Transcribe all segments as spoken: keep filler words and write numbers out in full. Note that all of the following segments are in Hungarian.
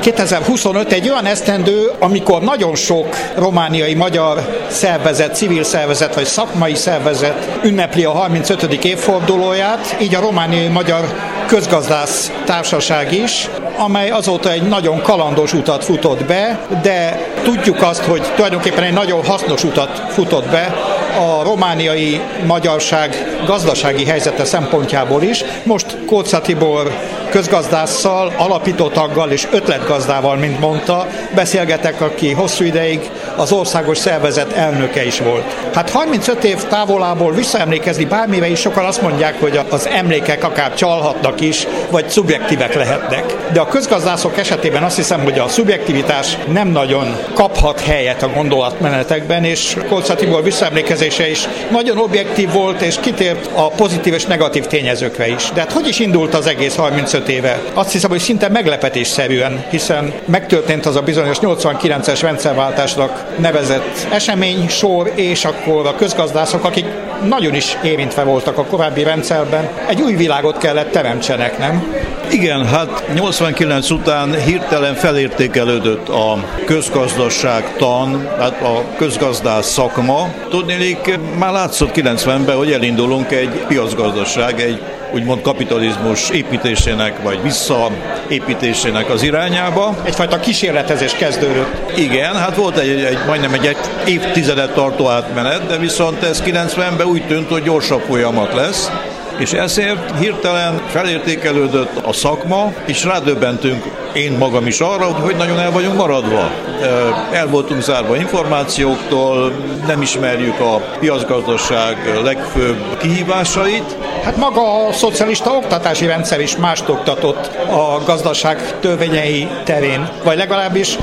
kétezer-huszonöt egy olyan esztendő, amikor nagyon sok romániai magyar szervezet, civil szervezet vagy szakmai szervezet ünnepli a harmincötödik évfordulóját, így a romániai magyar közgazdász társaság is, amely azóta egy nagyon kalandos utat futott be, de tudjuk azt, hogy tulajdonképpen egy nagyon hasznos utat futott be a romániai magyarság gazdasági helyzete szempontjából is. Most Kócza Tibor közgazdásszal, alapító taggal és ötletgazdával, mint mondta, beszélgetek, aki hosszú ideig az országos szervezet elnöke is volt. Hát harmincöt év távolából visszaemlékezni bármire is, sokan azt mondják, hogy az emlékek akár csalhatnak is, vagy szubjektívek lehetnek. De a közgazdászok esetében azt hiszem, hogy a szubjektivitás nem nagyon kaphat helyet a gondolatmenetekben, és Kócza Tibor visszaemlékezése is nagyon objektív volt, és kitért a pozitív és negatív tényezőkre is. De hát hogy is indult az egész harmincöt éve? Azt hiszem, hogy szinte meglepetésszerűen, hiszen megtörtént az a bizonyos nyolcvankilences rendszerváltásnak nevezett esemény sor, és akkor a közgazdászok, akik nagyon is érintve voltak a korábbi rendszerben, egy új világot kellett teremtsenek, nem? Igen, hát nyolcvankilenc után hirtelen felértékelődött a közgazdaságtan, hát a közgazdász szakma. Tudnélik, már látszott kilencvenben, hogy elindulunk egy piacgazdaság, egy úgymond kapitalizmus építésének, vagy visszaépítésének az irányába. Egyfajta kísérletezés kezdődött. Igen, hát volt egy, egy majdnem egy, egy évtizedet tartó átmenet, de viszont ez kilencvenben úgy tűnt, hogy gyorsabb folyamat lesz, és ezért hirtelen felértékelődött a szakma, és rádöbbentünk én magam is arra, hogy nagyon el vagyunk maradva. El voltunk zárva információktól, nem ismerjük a piacgazdaság legfőbb kihívásait. Hát maga a szocialista oktatási rendszer is mást oktatott a gazdaság törvényei terén, vagy legalábbis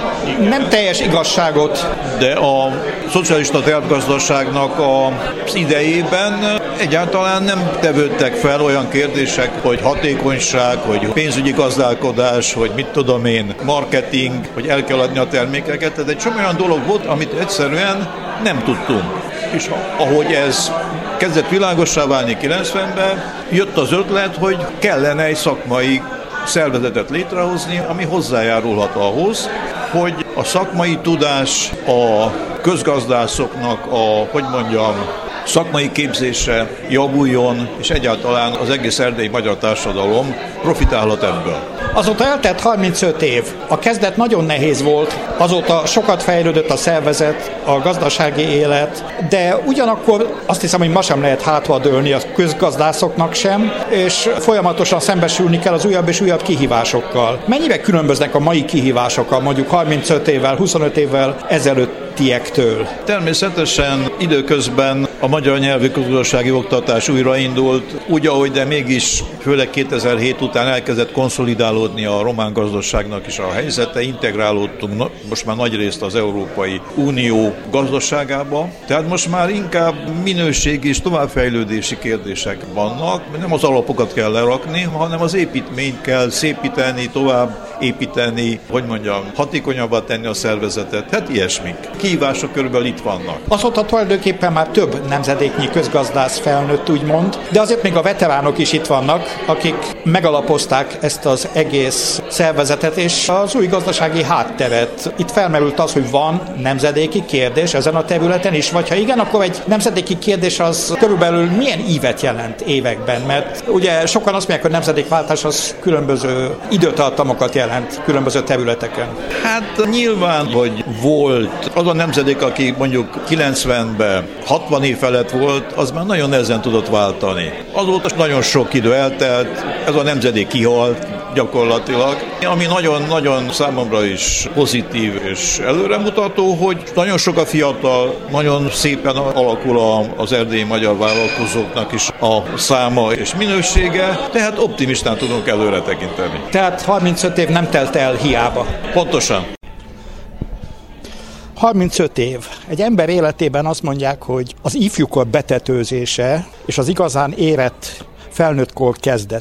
nem teljes igazságot. De a szocialista tervgazdaságnak az idejében egyáltalán nem tevődtek fel olyan kérdések, hogy hatékonyság, hogy pénzügyi gazdálkodás, hogy mit tudom én, marketing, hogy el kell adni a termékeket. Tehát egy csomó olyan dolog volt, amit egyszerűen nem tudtunk. És ahogy ez kezdett világossá válni kilencvenben, jött az ötlet, hogy kellene egy szakmai szervezetet létrehozni, ami hozzájárulhat ahhoz, hogy a szakmai tudás, a közgazdászoknak a, hogy mondjam, szakmai képzése javuljon, és egyáltalán az egész erdélyi magyar társadalom profitálhat ebből. Azóta eltelt harmincöt év. A kezdet nagyon nehéz volt, azóta sokat fejlődött a szervezet, a gazdasági élet, de ugyanakkor azt hiszem, hogy ma sem lehet hátradőlni a közgazdászoknak sem, és folyamatosan szembesülni kell az újabb és újabb kihívásokkal. Mennyibe különböznek a mai kihívásokkal, mondjuk harmincöt évvel, huszonöt évvel ezelőttiektől? Természetesen időközben a magyar nyelvű közgazdasági oktatás újraindult, úgy, ahogy de mégis főleg kétezer-hét után elkezdett konszolidálódni a román gazdaságnak is a helyzete, integrálódtunk most már nagyrészt az Európai Unió gazdaságába, tehát most már inkább minőségi és továbbfejlődési kérdések vannak, nem az alapokat kell lerakni, hanem az építményt kell szépíteni, tovább építeni, hogy mondjam, hatékonyabbá tenni a szervezetet, hát ilyesmik. Kihívások körülbelül itt vannak. Azóta tulajdonképpen már több nemzedéknyi közgazdász felnőtt, úgymond, de azért még a veteránok is itt vannak, akik megalapozták ezt az egész szervezetet és az új gazdasági hátteret. Itt felmerült az, hogy van nemzedéki kérdés ezen a területen is, vagy ha igen, akkor egy nemzedéki kérdés az körülbelül milyen ívet jelent években, mert ugye sokan azt mondják, hogy nemzedékváltás az különböző időtartamokat jelent különböző területeken. Hát nyilván, hogy volt az a nemzedék, aki mondjuk kilencvenben hatvan év felett volt, az már nagyon nehezen tudott váltani. Azóta nagyon sok idő eltelt, ez a nemzedék kihalt gyakorlatilag, ami nagyon-nagyon számomra is pozitív és előremutató, hogy nagyon sok a fiatal, nagyon szépen alakul az erdélyi magyar vállalkozóknak is a száma és minősége, tehát optimistán tudunk előre tekinteni. Tehát harmincöt év nem telt el hiába. Pontosan. harmincöt év. Egy ember életében azt mondják, hogy az ifjúkor betetőzése és az igazán érett felnőttkor kezdete.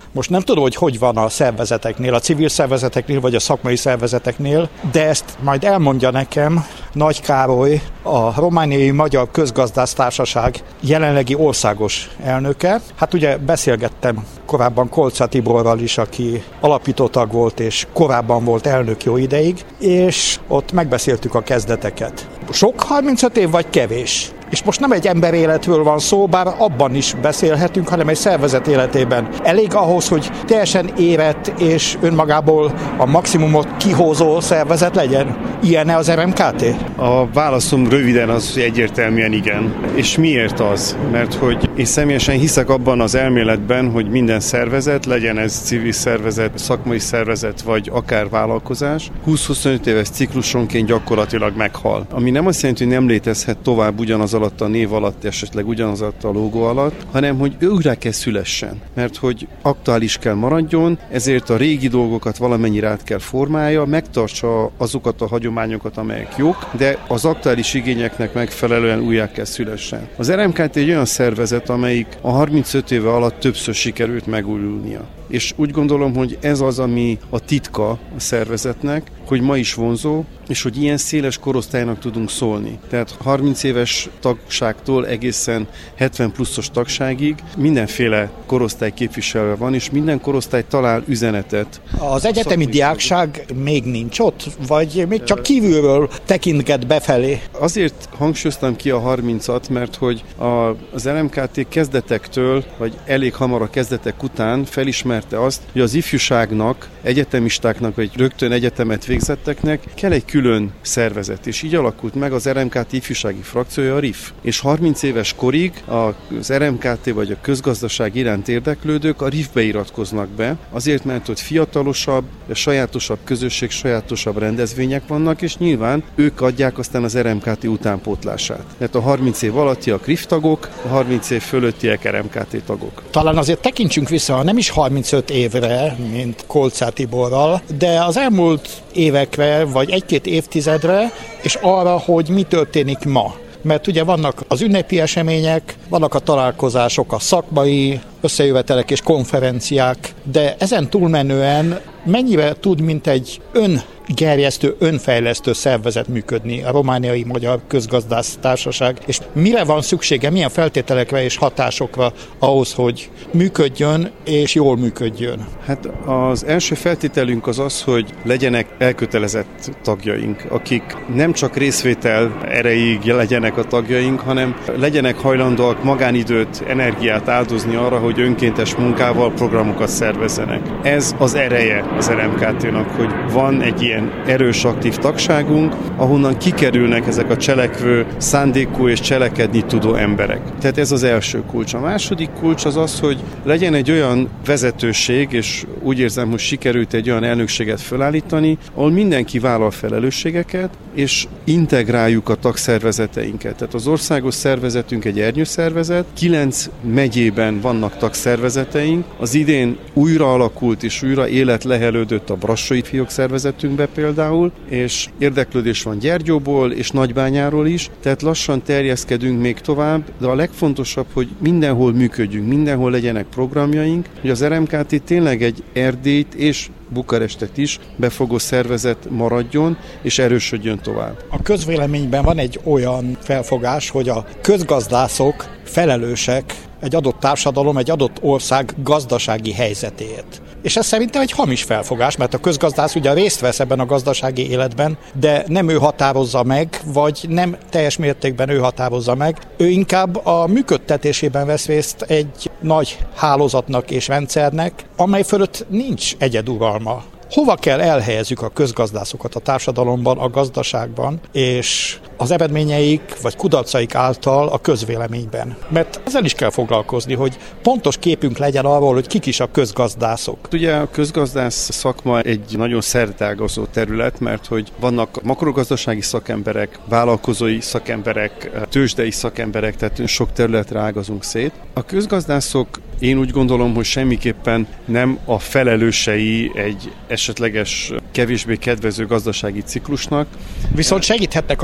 Most nem tudom, hogy hogy van a szervezeteknél, a civil szervezeteknél, vagy a szakmai szervezeteknél, de ezt majd elmondja nekem Nagy Károly, a Romániai Magyar Közgazdásztársaság jelenlegi országos elnöke. Hát ugye beszélgettem korábban Kolcsa Tiborral is, aki alapító tag volt, és korábban volt elnök jó ideig, és ott megbeszéltük a kezdeteket. Sok harmincöt év vagy kevés? És most nem egy ember életről van szó, bár abban is beszélhetünk, hanem egy szervezet életében. Elég ahhoz, hogy teljesen érett és önmagából a maximumot kihozó szervezet legyen? Ilyen-e az er em ká té? A válaszom röviden az, hogy egyértelműen igen. És miért az? Mert hogy én személyesen hiszek abban az elméletben, hogy minden szervezet, legyen ez civil szervezet, szakmai szervezet, vagy akár vállalkozás, húsz-huszonöt éves ciklusonként gyakorlatilag meghal. Ami nem azt jelenti, hogy nem létezhet tovább ugyanaz alatt a név alatt, esetleg ugyanaz alatt a logó alatt, hanem hogy újra kell szülessen. Mert hogy aktuális kell maradjon, ezért a régi dolgokat valamennyire át kell formálja, megtartsa azokat a hagyományokat, amelyek jók, de az aktuális igényeknek megfelelően újra kell szülessen. Az er em ká té egy olyan szervezet, amelyik a harmincöt éve alatt többször sikerült megújulnia. És úgy gondolom, hogy ez az, ami a titka a szervezetnek, hogy ma is vonzó, és hogy ilyen széles korosztálynak tudunk szólni. Tehát harminc éves tagságtól egészen hetven pluszos tagságig mindenféle korosztály képviselve van, és minden korosztály talál üzenetet. Az egyetemi diákság még nincs ott? Vagy még csak kívülről tekintget befelé? Azért hangsúlyoztam ki a harmincat, mert hogy a, az er em ká té kezdetektől, vagy elég hamar a kezdetek után felismerte azt, hogy az ifjúságnak, egyetemistáknak, vagy rögtön egyetemet végzetteknek kell egy külön szervezet, és így alakult meg az er em ká té ifjúsági frakciója, a er i ef. És harminc éves korig az er em ká té vagy a közgazdaság iránt érdeklődők a er i ef-be iratkoznak be, azért, mert ott fiatalosabb, sajátosabb közösség, sajátosabb rendezvények vannak, és nyilván ők adják aztán az er em ká té utánpótlását. Tehát a harminc év alattiak er i ef tagok, a harminc év fölöttiek er em ká té tagok. Talán azért tekintsünk vissza, nem is harmincöt évre, mint Kolcsa Tiborral, de az elmúlt évekre, vagy egy-két évtizedre, és arra, hogy mi történik ma. Mert ugye vannak az ünnepi események, vannak a találkozások, a szakmai összejövetelek és konferenciák, de ezen túlmenően mennyire tud, mint egy öngerjesztő, önfejlesztő szervezet működni a Romániai Magyar Közgazdásztársaság, és mire van szüksége, milyen feltételekre és hatásokra ahhoz, hogy működjön és jól működjön? Hát az első feltételünk az az, hogy legyenek elkötelezett tagjaink, akik nem csak részvétel erejéig legyenek a tagjaink, hanem legyenek hajlandóak magánidőt, energiát áldozni arra, hogy önkéntes munkával programokat szervezzenek. Ez az ereje az er em ká té-nak, hogy van egy ilyen erős, aktív tagságunk, ahonnan kikerülnek ezek a cselekvő, szándékú és cselekedni tudó emberek. Tehát ez az első kulcs. A második kulcs az az, hogy legyen egy olyan vezetőség, és úgy érzem, hogy sikerült egy olyan elnökséget felállítani, ahol mindenki vállal felelősségeket, és integráljuk a tagszervezeteinket. Tehát az országos szervezetünk egy ernyőszervezet, kilenc megyében vannak tagszervezeteink. Az idén újra alakult és újra élet lehelődött a Brassói Fiók szervezetünkbe például, és érdeklődés van Gyergyóból és Nagybányáról is, tehát lassan terjeszkedünk még tovább, de a legfontosabb, hogy mindenhol működjünk, mindenhol legyenek programjaink, hogy az er em ká té tényleg egy Erdélyt és Bukarestet is befogó szervezet maradjon és erősödjön tovább. A közvéleményben van egy olyan felfogás, hogy a közgazdászok felelősek egy adott társadalom, egy adott ország gazdasági helyzetéért. És ez szerintem egy hamis felfogás, mert a közgazdász ugye részt vesz ebben a gazdasági életben, de nem ő határozza meg, vagy nem teljes mértékben ő határozza meg. Ő inkább a működtetésében vesz részt egy nagy hálózatnak és rendszernek, amely fölött nincs egyeduralma. Hova kell elhelyezzük a közgazdászokat a társadalomban, a gazdaságban, és az eredményeik vagy kudarcaik által a közvéleményben. Mert ezzel is kell foglalkozni, hogy pontos képünk legyen arról, hogy kik is a közgazdászok. Ugye a közgazdász szakma egy nagyon szerteágazó terület, mert hogy vannak makrogazdasági szakemberek, vállalkozói szakemberek, tőzsdei szakemberek, tehát sok területre ágazunk szét. A közgazdászok, én úgy gondolom, hogy semmiképpen nem a felelősei egy esetleges kevésbé kedvező gazdasági ciklusnak. Viszont segíthetnek abban, hogy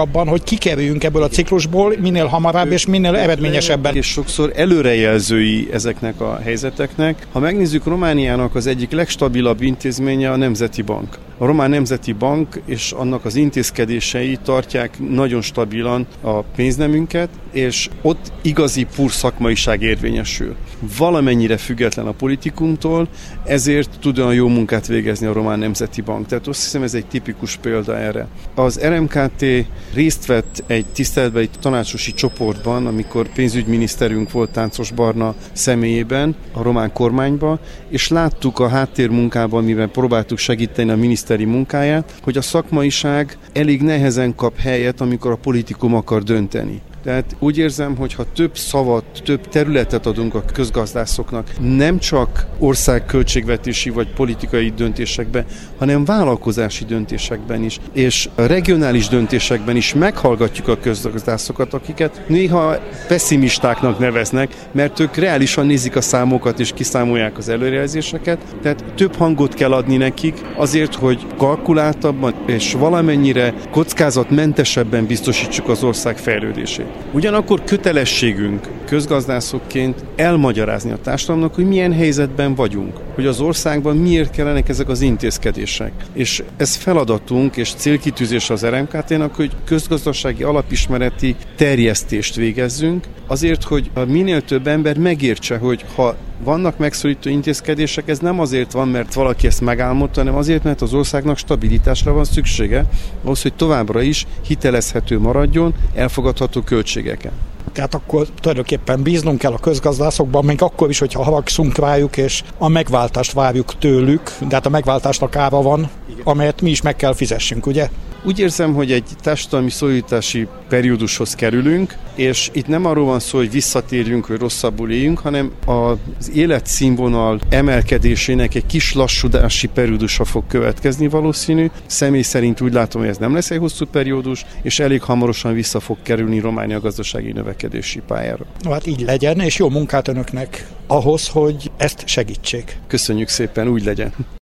kikerüljünk ebből a ciklusból minél hamarabb és minél eredményesebben. És sokszor előrejelzői ezeknek a helyzeteknek. Ha megnézzük, Romániának az egyik legstabilabb intézménye a Nemzeti Bank. A Román Nemzeti Bank és annak az intézkedései tartják nagyon stabilan a pénznemünket, és ott igazi pur szakmaiság érvényesül. Valamennyire független a politikumtól, ezért tud olyan jó munkát végezni a Román Nemzeti Bank. Tehát azt hiszem, ez egy tipikus példa erre. Az er em ká té részt vett egy tiszteletbeli tanácsosi csoportban, amikor pénzügyminiszterünk volt Táncos Barna személyében a román kormányba, és láttuk a háttérmunkában, mivel próbáltuk segíteni a miniszteri munkáját, hogy a szakmaiság elég nehezen kap helyet, amikor a politikum akar dönteni. Tehát úgy érzem, hogy ha több szavat, több területet adunk a közgazdászoknak, nem csak országköltségvetési vagy politikai döntésekben, hanem vállalkozási döntésekben is, és a regionális döntésekben is meghallgatjuk a közgazdászokat, akiket néha pessimistáknak neveznek, mert ők reálisan nézik a számokat és kiszámolják az előrejelzéseket, tehát több hangot kell adni nekik azért, hogy kalkuláltabban és valamennyire kockázatmentesebben biztosítsuk az ország fejlődését. Ugyanakkor kötelességünk közgazdászokként elmagyarázni a társadalomnak, hogy milyen helyzetben vagyunk, hogy az országban miért kellenek ezek az intézkedések. És ez feladatunk és célkitűzés az er em ká té-nak, hogy közgazdasági alapismereti terjesztést végezzünk, azért, hogy minél több ember megértse, hogy ha vannak megszorító intézkedések, ez nem azért van, mert valaki ezt megálmodta, hanem azért, mert az országnak stabilitásra van szüksége, ahhoz, hogy továbbra is hitelezhető maradjon, elfogadható költségeken. Tehát akkor tulajdonképpen bíznunk kell a közgazdászokban, még akkor is, hogyha haragszunk rájuk, és a megváltást várjuk tőlük, de hát a megváltásnak ára van, amelyet mi is meg kell fizessünk, ugye? Úgy érzem, hogy egy társadalmi szoliditási periódushoz kerülünk, és itt nem arról van szó, hogy visszatérjünk, hogy rosszabbul éljünk, hanem az életszínvonal emelkedésének egy kis lassulási periódusa fog következni valószínű. Személy szerint úgy látom, hogy ez nem lesz egy hosszú periódus, és elég hamarosan vissza fog kerülni Románia gazdasági növekedési pályára. No, hát így legyen, és jó munkát önöknek ahhoz, hogy ezt segítsék. Köszönjük szépen, úgy legyen.